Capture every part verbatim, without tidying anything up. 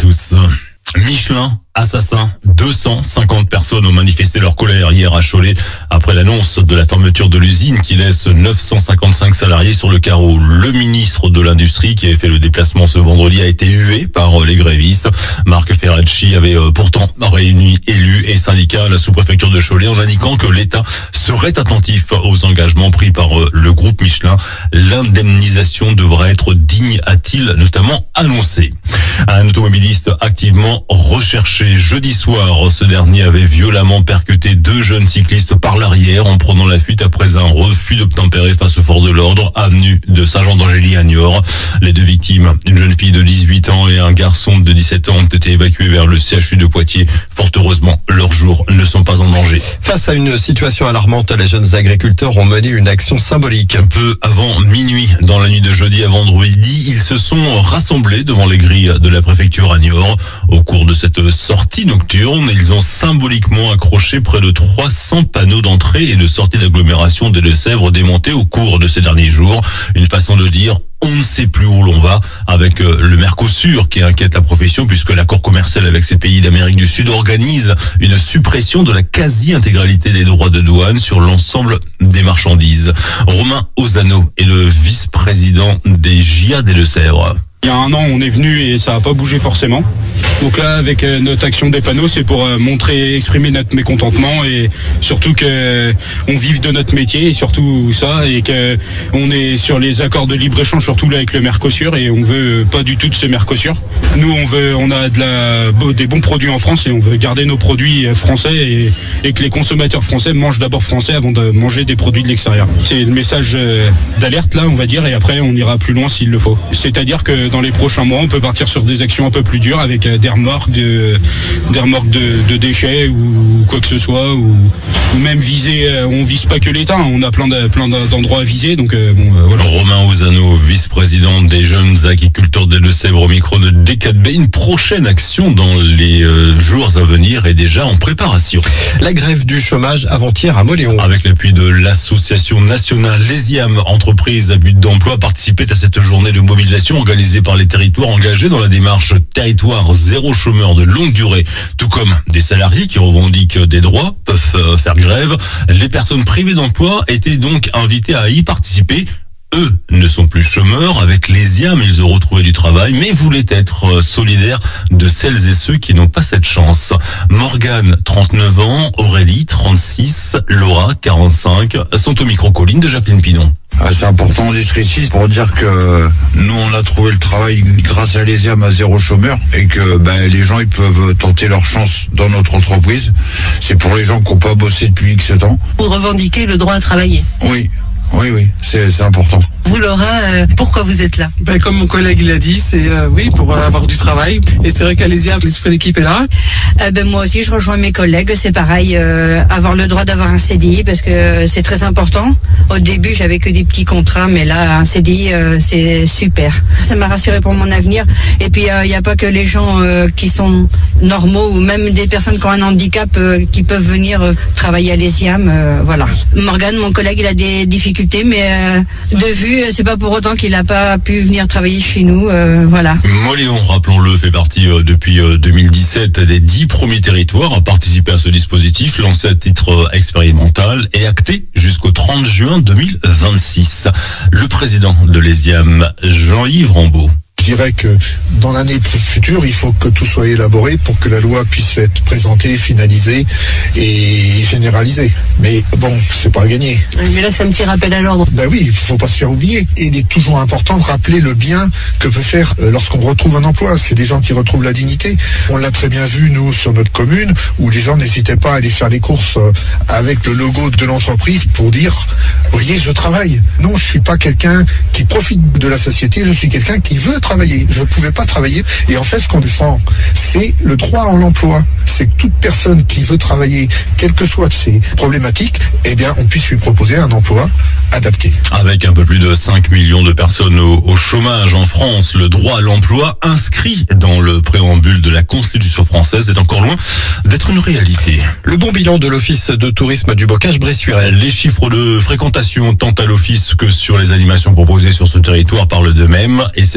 tous. Michelin, assassin, deux cent cinquante personnes ont manifesté leur colère hier à Cholet après l'annonce de la fermeture de l'usine qui laisse neuf cent cinquante-cinq salariés sur le carreau. Le ministre de l'Industrie qui avait fait le déplacement ce vendredi a été hué par les grévistes. Marc Ferracci avait pourtant réuni élus et syndicats à la sous-préfecture de Cholet en indiquant que l'État serait attentif aux engagements pris par le groupe Michelin. L'indemnisation devrait être digne, a-t-il notamment annoncé. Un automobiliste activement recherché jeudi soir. Ce dernier avait violemment percuté deux jeunes cyclistes par l'arrière en prenant la fuite après un refus d'obtempérer face aux forces de l'ordre, avenue de Saint-Jean-d'Angély à Niort. Les deux victimes, une jeune fille de dix-huit ans et un garçon de dix-sept ans, ont été évacués vers le C H U de Poitiers. Fort heureusement, leurs jours ne sont pas en danger. Face à une situation alarmante, les jeunes agriculteurs ont mené une action symbolique. Un peu avant minuit, dans la nuit de jeudi à vendredi, ils se sont rassemblés devant les grilles de la préfecture à Niort. Au cours de cette sortie nocturne, ils ont symboliquement accroché près de trois cents panneaux d'entrée et de sortie d'agglomération des Deux-Sèvres démontés au cours de ces derniers jours. Une façon de dire: on ne sait plus où l'on va, avec le Mercosur qui inquiète la profession puisque l'accord commercial avec ces pays d'Amérique du Sud organise une suppression de la quasi-intégralité des droits de douane sur l'ensemble des marchandises. Romain Ozano est le vice-président des J A des Deux-Sèvres. Il y a un an, on est venu et ça n'a pas bougé forcément. Donc là, avec notre action des panneaux, c'est pour montrer, exprimer notre mécontentement et surtout que on vive de notre métier et surtout ça, et que on est sur les accords de libre-échange, surtout là avec le Mercosur, et on veut pas du tout de ce Mercosur. Nous, on veut, on a de la, des bons produits en France et on veut garder nos produits français et, et que les consommateurs français mangent d'abord français avant de manger des produits de l'extérieur. C'est le message d'alerte là, on va dire, et après on ira plus loin s'il le faut. C'est-à-dire que dans les prochains mois, on peut partir sur des actions un peu plus dures avec des remorques de, des remorques de, de déchets ou quoi que ce soit, ou, ou même viser, on vise pas que l'État, on a plein de, plein d'endroits à viser, donc bon, voilà. Romain Ozano, vice-président des jeunes agriculteurs des Deux-Sèvres au micro de D quatre B. Une prochaine action dans les euh, jours à venir est déjà en préparation. La grève du chômage avant-hier à Mauléon. Avec l'appui de l'association nationale Les I A M, entreprise à but d'emploi, participait à cette journée de mobilisation organisée par les territoires engagés dans la démarche territoire zéro chômeur de longue durée. Tout comme des salariés qui revendiquent des droits peuvent faire grève, les personnes privées d'emploi étaient donc invitées à y participer. Eux ne sont plus chômeurs. Avec les I A M, ils ont retrouvé du travail, mais voulaient être solidaires de celles et ceux qui n'ont pas cette chance. Morgane, trente-neuf ans, Aurélie, trente-six, Laura, quarante-cinq, sont au micro-colline de Jacqueline Pinon. C'est important d'être ici pour dire que nous on a trouvé le travail grâce à les I A M à zéro chômeur et que ben, les gens ils peuvent tenter leur chance dans notre entreprise. C'est pour les gens qui n'ont pas bossé depuis X temps. Vous revendiquez le droit à travailler? Oui. Oui, oui, c'est, c'est important. Vous, Laura, euh, pourquoi vous êtes là? Ben, comme mon collègue l'a dit, c'est euh, oui pour euh, avoir du travail. Et c'est vrai qu'à l'I A M, l'esprit d'équipe est là. Euh, ben, moi aussi, je rejoins mes collègues. C'est pareil, euh, avoir le droit d'avoir un C D I parce que euh, c'est très important. Au début, j'avais que des petits contrats, mais là, un C D I, euh, c'est super. Ça m'a rassuré pour mon avenir. Et puis, il euh, n'y a pas que les gens euh, qui sont normaux ou même des personnes qui ont un handicap euh, qui peuvent venir euh, travailler à l'I A M. Euh, voilà. Morgane, mon collègue, il a des difficultés. Mais euh, de vue, c'est pas pour autant qu'il n'a pas pu venir travailler chez nous. Euh, voilà. Mauléon, rappelons-le, fait partie euh, depuis euh, deux mille dix-sept des dix premiers territoires à participer à ce dispositif, lancé à titre euh, expérimental et acté jusqu'au trente juin deux mille vingt-six. Le président de l'E S I A M, Jean-Yves Rambaud. Je dirais que dans l'année future, il faut que tout soit élaboré pour que la loi puisse être présentée, finalisée et généralisée. Mais bon, c'est pas gagné. Mais là, c'est un petit rappel à l'ordre. Ben oui, il faut pas se faire oublier. Et il est toujours important de rappeler le bien que peut faire lorsqu'on retrouve un emploi. C'est des gens qui retrouvent la dignité. On l'a très bien vu, nous, sur notre commune, où les gens n'hésitaient pas à aller faire les courses avec le logo de l'entreprise pour dire, voyez, je travaille. Non, je suis pas quelqu'un qui profite de la société, je suis quelqu'un qui veut travailler. Je ne pouvais pas travailler. Et en fait, ce qu'on défend, c'est le droit à l'emploi. C'est que toute personne qui veut travailler, quelles que soient ses problématiques, eh bien, on puisse lui proposer un emploi adapté. Avec un peu plus de cinq millions de personnes au, au chômage en France, le droit à l'emploi inscrit dans le préambule de la Constitution française est encore loin d'être une réalité. Le bon bilan de l'Office de tourisme du Bocage-Bressuire. Les chiffres de fréquentation tant à l'Office que sur les animations proposées sur ce territoire parlent d'eux-mêmes et c'est le président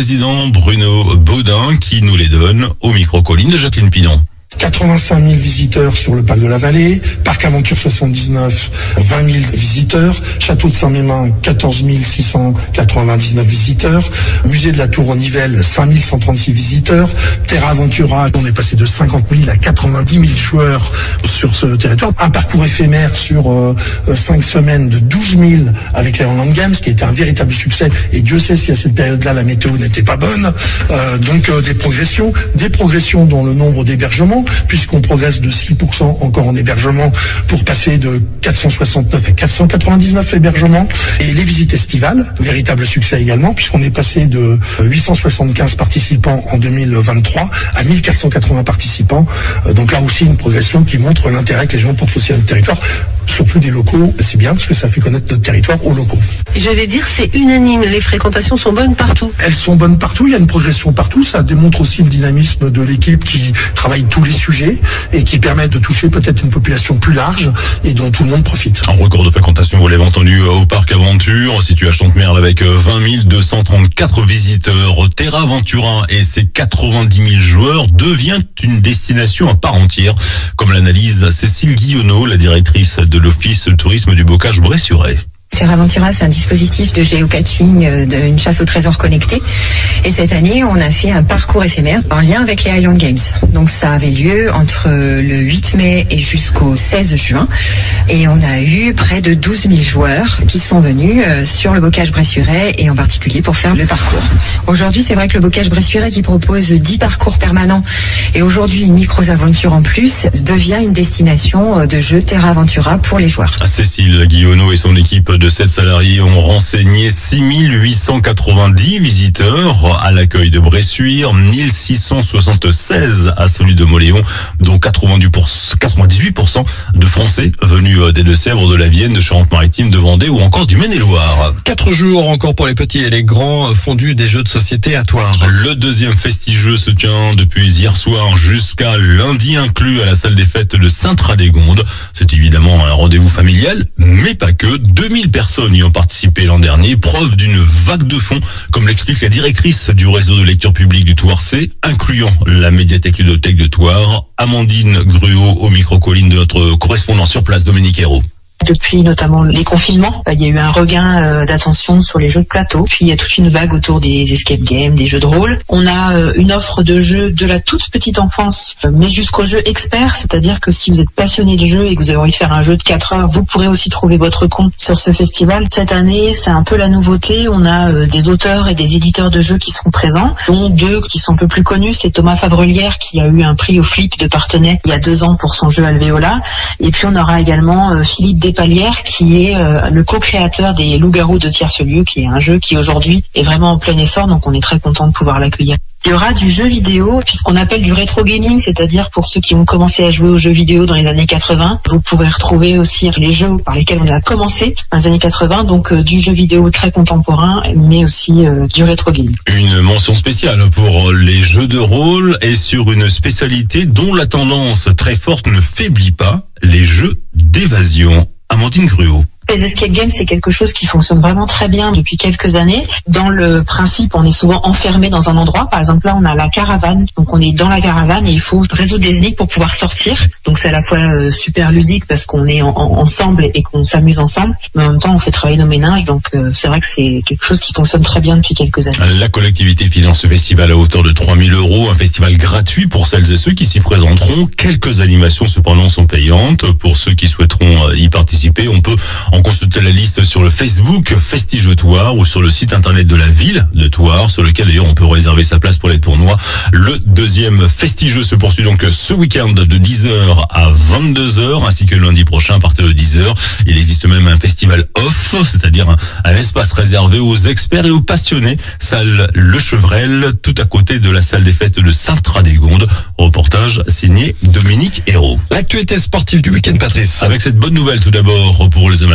président Bruno Baudin qui nous les donne au micro-colline de Jacqueline Pinon. quatre-vingt-cinq mille visiteurs sur le parc de la Vallée, Parc Aventure soixante-dix-neuf, vingt mille visiteurs, Château de Saint-Mémin, quatorze mille six cent quatre-vingt-dix-neuf visiteurs, Musée de la Tour en Nivelles, cinq mille cent trente-six visiteurs, Terra Aventura, on est passé de cinquante mille à quatre-vingt-dix mille joueurs sur ce territoire, un parcours éphémère sur euh, cinq semaines de douze mille avec les Holland Games, qui était un véritable succès, et Dieu sait si à cette période-là la météo n'était pas bonne, euh, donc euh, des progressions, des progressions dans le nombre d'hébergements, puisqu'on progresse de six pour cent encore en hébergement pour passer de quatre cent soixante-neuf à quatre cent quatre-vingt-dix-neuf hébergements. Et les visites estivales, véritable succès également, puisqu'on est passé de huit cent soixante-quinze participants en deux mille vingt-trois à mille quatre cent quatre-vingts participants. Donc là aussi une progression qui montre l'intérêt que les gens portent aussi à notre territoire, surtout des locaux. C'est bien parce que ça fait connaître notre territoire aux locaux. J'allais dire, c'est unanime, les fréquentations sont bonnes partout. Elles sont bonnes partout, il y a une progression partout, ça démontre aussi le dynamisme de l'équipe qui travaille tous les sujets et qui permet de toucher peut-être une population plus large et dont tout le monde profite. Un record de fréquentation, vous l'avez entendu, au Parc Aventure, situé à Chantemerle avec vingt mille deux cent trente-quatre visiteurs. Terra Aventura et ses quatre-vingt-dix mille joueurs devient une destination à part entière, comme l'analyse Cécile Guillonneau, la directrice de l'Office Tourisme du Bocage-Bressuret. Terra Aventura, c'est un dispositif de géocaching, d'une chasse au trésor connecté. Et cette année, on a fait un parcours éphémère en lien avec les Highland Games. Donc ça avait lieu entre le huit mai et jusqu'au seize juin. Et on a eu près de douze mille joueurs qui sont venus sur le Bocage-Bressuret et en particulier pour faire le parcours. Aujourd'hui, c'est vrai que le Bocage-Bressuret qui propose dix parcours permanents et aujourd'hui une micro-aventure en plus devient une destination de jeux Terra Aventura pour les joueurs. Cécile Guillonneau et son équipe de sept salariés ont renseigné six mille huit cent quatre-vingt-dix visiteurs à l'accueil de Bressuire, mille six cent soixante-seize à celui de Mauléon, dont quatre-vingt-dix-huit pour cent de Français venus des Deux-Sèvres, de la Vienne, de Charente-Maritime, de Vendée ou encore du Maine-et-Loire. Quatre jours encore pour les petits et les grands fondus des jeux de société à Thouars. Le deuxième festigeux se tient depuis hier soir jusqu'à lundi inclus à la salle des fêtes de Sainte-Radégonde. C'est évidemment un rendez-vous familial, mais pas que. deux mille personnes y ont participé l'an dernier, preuve d'une vague de fonds, comme l'explique la directrice du réseau de lecture publique du Thouarçais, incluant la médiathèque ludothèque de Thouars, Amandine Gruot au micro-colline de notre correspondant sur place, Dominique Hérault. Depuis notamment les confinements, il y a eu un regain euh, d'attention sur les jeux de plateau. Puis il y a toute une vague autour des escape games, des jeux de rôle. On a euh, une offre de jeux de la toute petite enfance, euh, mais jusqu'aux jeux experts. C'est-à-dire que si vous êtes passionné de jeu et que vous avez envie de faire un jeu de quatre heures, vous pourrez aussi trouver votre compte sur ce festival. Cette année, c'est un peu la nouveauté. On a euh, des auteurs et des éditeurs de jeux qui seront présents, dont deux qui sont un peu plus connus. C'est Thomas Favrelière qui a eu un prix au Flip de Partenay il y a deux ans pour son jeu Alvéola. Et puis on aura également euh, Philippe Palière, qui est euh, le co-créateur des Loups-garous de Tierce-Lieu, qui est un jeu qui aujourd'hui est vraiment en plein essor, donc on est très content de pouvoir l'accueillir. Il y aura du jeu vidéo, puisqu'on appelle du rétro gaming, c'est-à-dire pour ceux qui ont commencé à jouer aux jeux vidéo dans les années quatre-vingts. Vous pouvez retrouver aussi les jeux par lesquels on a commencé dans les années quatre-vingts, donc euh, du jeu vidéo très contemporain, mais aussi euh, du rétro gaming. Une mention spéciale pour les jeux de rôle et sur une spécialité dont la tendance très forte ne faiblit pas, les jeux d'évasion. Amandine Gruot. Les escape games, c'est quelque chose qui fonctionne vraiment très bien depuis quelques années. Dans le principe, on est souvent enfermé dans un endroit. Par exemple, là, on a la caravane. Donc, on est dans la caravane et il faut résoudre des énigmes pour pouvoir sortir. Donc, c'est à la fois euh, super ludique parce qu'on est en, en, ensemble et qu'on s'amuse ensemble. Mais en même temps, on fait travailler nos méninges. Donc, euh, c'est vrai que c'est quelque chose qui fonctionne très bien depuis quelques années. La collectivité finance ce festival à hauteur de trois mille euros. Un festival gratuit pour celles et ceux qui s'y présenteront. Quelques animations, cependant, sont payantes. Pour ceux qui souhaiteront y participer, on peut en consulter la liste sur le Facebook Festige Thouars ou sur le site internet de la ville de Thouars, sur lequel d'ailleurs on peut réserver sa place pour les tournois. Le deuxième Festige se poursuit donc ce week-end de dix heures à vingt-deux heures, ainsi que lundi prochain à partir de dix heures. Il existe même un festival off, c'est-à-dire un, un espace réservé aux experts et aux passionnés, salle Le Chevrel, tout à côté de la salle des fêtes de Sainte-Radégonde. Reportage signé Dominique Hérault. L'actualité sportive du week-end, Patrice. Avec cette bonne nouvelle tout d'abord pour les amateurs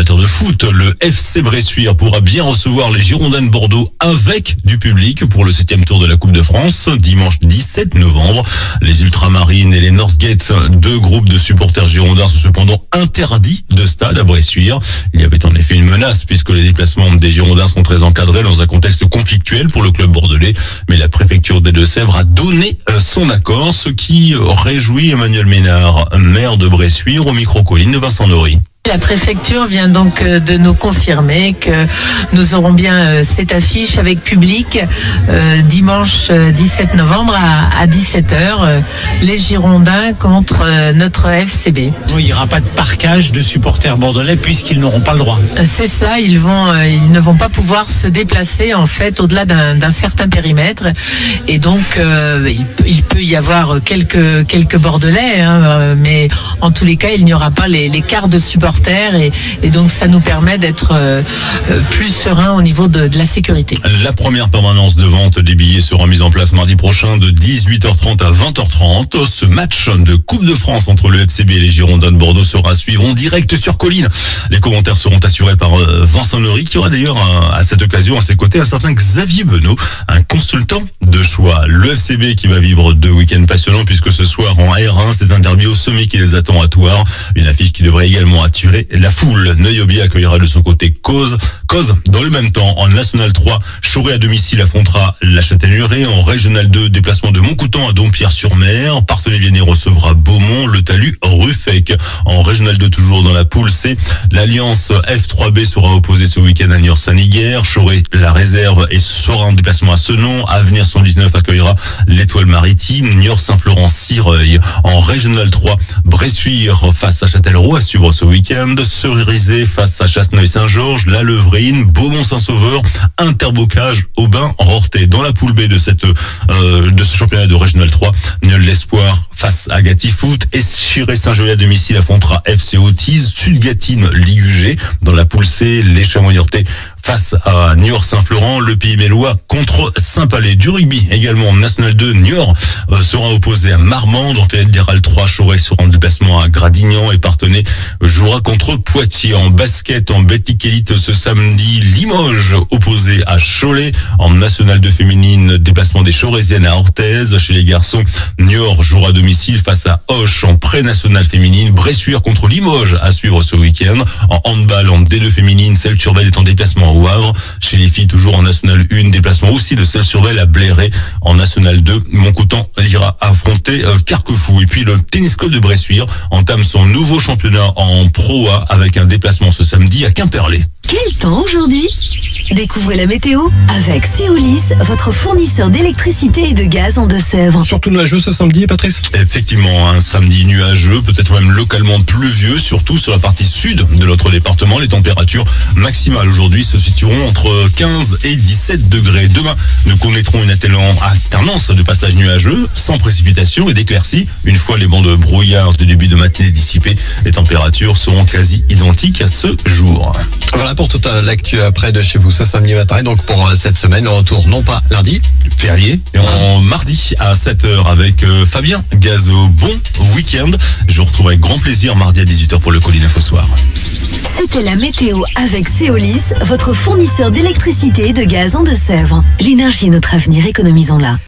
amateur de foot, le F C Bressuire pourra bien recevoir les Girondins de Bordeaux avec du public pour le septième tour de la Coupe de France, dimanche dix-sept novembre. Les Ultramarines et les Northgate, deux groupes de supporters girondins, sont cependant interdits de stade à Bressuire. Il y avait en effet une menace puisque les déplacements des Girondins sont très encadrés dans un contexte conflictuel pour le club bordelais. Mais la préfecture des Deux-Sèvres a donné son accord, ce qui réjouit Emmanuel Ménard, maire de Bressuire, au micro-colline de Vincent Nory. La préfecture vient donc de nous confirmer que nous aurons bien cette affiche avec public euh, dimanche dix-sept novembre à, à dix-sept heures, les Girondins contre euh, notre F C B. Il n'y aura pas de parquage de supporters bordelais puisqu'ils n'auront pas le droit. C'est ça, ils vont, euh, ils ne vont pas pouvoir se déplacer en fait au-delà d'un, d'un certain périmètre, et donc euh, il, il peut y avoir quelques quelques Bordelais, hein, mais en tous les cas il n'y aura pas les, les quarts de supporters. Et, et donc ça nous permet d'être euh, plus serein au niveau de, de la sécurité. La première permanence de vente des billets sera mise en place mardi prochain de dix-huit heures trente à vingt heures trente. Ce match de Coupe de France entre le F C B et les Girondins de Bordeaux sera à suivre en direct sur Colline. Les commentaires seront assurés par Vincent Nory, qui aura d'ailleurs à cette occasion à ses côtés un certain Xavier Benot, un consultant de choix. Le F C B qui va vivre deux week-ends passionnants puisque ce soir en R un, c'est un derby au sommet qui les attend à Thouars. Une affiche qui devrait également attirer la foule. Neuilly accueillera de son côté Cause. Cause. Dans le même temps, en National trois, Choré à domicile affrontera la Châtaigneraie. En Régional deux, déplacement de Montcoutan à Dompierre-sur-Mer. Parthenay-Viennet recevra Beaumont, le Talus, Ruffec. En Régional deux, toujours dans la poule C, l'Alliance F trois B sera opposée ce week-end à Niort-Saint-Niger. Choré, la réserve, et sera en déplacement à Senon. Avenir cent dix-neuf accueillera l'Étoile Maritime. Niort-Saint-Florent-Sireuil. En Régional trois, Bressuire face à Châtellerault à suivre ce week-end. Cerisay face à Chasseneuil-Saint-Georges, La Levrine, Beaumont-Saint-Sauveur, Interbocage, Aubin, Rorthais. Dans la poule B de cette euh, de ce championnat de Régional trois, l'Espoir face à Gatti Foot, et Chiré-Saint-Joly à domicile affrontera F C Autise, Sud-Gatine, Ligue U G. Dans la poule C, les Chamois-Niortais face à Niort-Saint-Florent, le Pays Mélois contre Saint-Palais. Du rugby également, National deux, Niort euh, sera opposé à Marmande. En Fédéral trois, Choré sera en déplacement à Gradignan, et Parthenay jouera contre Poitiers. En basket, en Betclic Elite ce samedi, Limoges opposé à Cholet. En National deux féminine, déplacement des Chorésiennes à Orthez. Chez les garçons, Niort jouera à domicile face à Auch. En pré-national féminine, Bressuire contre Limoges à suivre ce week-end. En handball, en D deux féminine, Celles-sur-Belle est en déplacement au Havre. Chez les filles, toujours en National un, déplacement aussi de Celles-sur-Belle à Bléré. En National deux, Montcoutan ira affronter euh, Carquefou. Et puis le Tennis Club de Bressuire entame son nouveau championnat en Pro A avec un déplacement ce samedi à Quimperlé. Quel temps aujourd'hui? Découvrez la météo avec Céolis, votre fournisseur d'électricité et de gaz en Deux-Sèvres. Surtout nuageux ce samedi, Patrice? Effectivement, un samedi nuageux, peut-être même localement pluvieux, surtout sur la partie sud de notre département. Les températures maximales aujourd'hui se situeront entre quinze et dix-sept degrés. Demain, nous connaîtrons une alternance de passage nuageux, sans précipitation et d'éclaircies. Une fois les bancs de brouillard de début de matinée dissipés, les températures seront quasi identiques à ce jour. Voilà pour toute l'actu après de chez vous ce samedi matin. Et donc pour cette semaine, on retourne non pas lundi, férié, et en mardi à sept heures avec euh, Fabien Gazo. Bon week-end. Je vous retrouve avec grand plaisir mardi à dix-huit heures pour le Colline Info Soir. C'était la météo avec Céolis, votre fournisseur d'électricité et de gaz en Deux-Sèvres. L'énergie est notre avenir, économisons-la.